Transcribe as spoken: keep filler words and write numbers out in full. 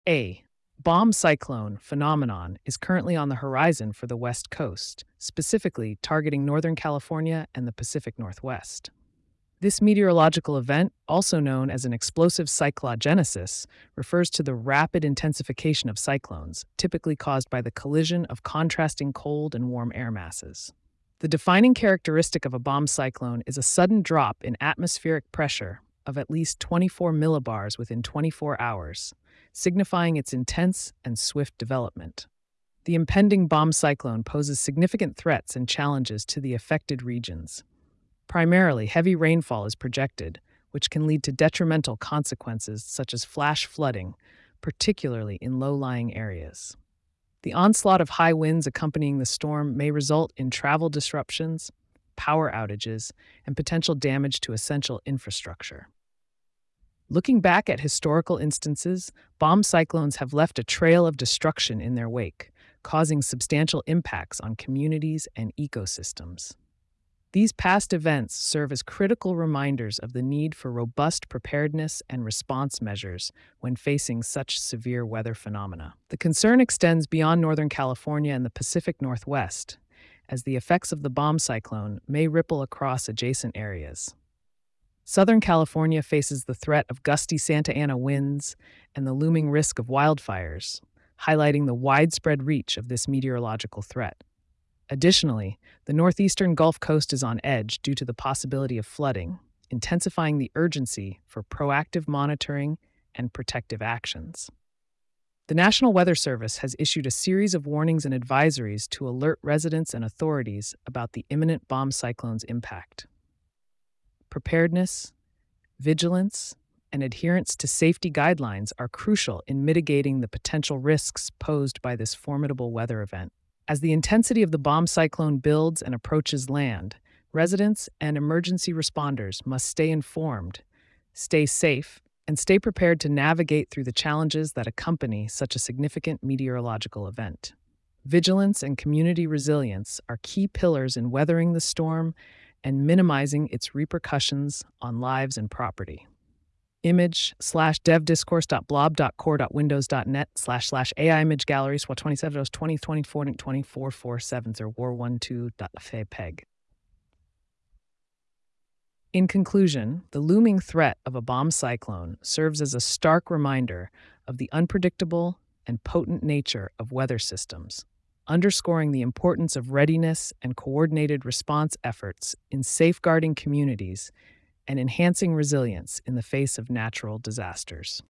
A. Bomb cyclone phenomenon is currently on the horizon for the West Coast, specifically targeting Northern California and the Pacific Northwest. This meteorological event, also known as an explosive cyclogenesis, refers to the rapid intensification of cyclones, typically caused by the collision of contrasting cold and warm air masses. The defining characteristic of a bomb cyclone is a sudden drop in atmospheric pressure of at least twenty-four millibars within twenty-four hours, signifying its intense and swift development. The impending bomb cyclone poses significant threats and challenges to the affected regions. Primarily, heavy rainfall is projected, which can lead to detrimental consequences such as flash flooding, particularly in low-lying areas. The onslaught of high winds accompanying the storm may result in travel disruptions, power outages, and potential damage to essential infrastructure. Looking back at historical instances, bomb cyclones have left a trail of destruction in their wake, causing substantial impacts on communities and ecosystems. These past events serve as critical reminders of the need for robust preparedness and response measures when facing such severe weather phenomena. The concern extends beyond Northern California and the Pacific Northwest, as the effects of the bomb cyclone may ripple across adjacent areas. Southern California faces the threat of gusty Santa Ana winds and the looming risk of wildfires, highlighting the widespread reach of this meteorological threat. Additionally, the northeastern Gulf Coast is on edge due to the possibility of flooding, intensifying the urgency for proactive monitoring and protective actions. The National Weather Service has issued a series of warnings and advisories to alert residents and authorities about the imminent bomb cyclone's impact. Preparedness, vigilance, and adherence to safety guidelines are crucial in mitigating the potential risks posed by this formidable weather event. As the intensity of the bomb cyclone builds and approaches land, residents and emergency responders must stay informed, stay safe, and stay prepared to navigate through the challenges that accompany such a significant meteorological event. Vigilance and community resilience are key pillars in weathering the storm and minimizing its repercussions on lives and property. Image slash devdiscourse.blob.core.windows.net slash slash AI image galleries for twenty-seven twenty twenty-four twenty-four four seven or war one two dot fpeg. In conclusion, the looming threat of a bomb cyclone serves as a stark reminder of the unpredictable and potent nature of weather systems, underscoring the importance of readiness and coordinated response efforts in safeguarding communities and enhancing resilience in the face of natural disasters.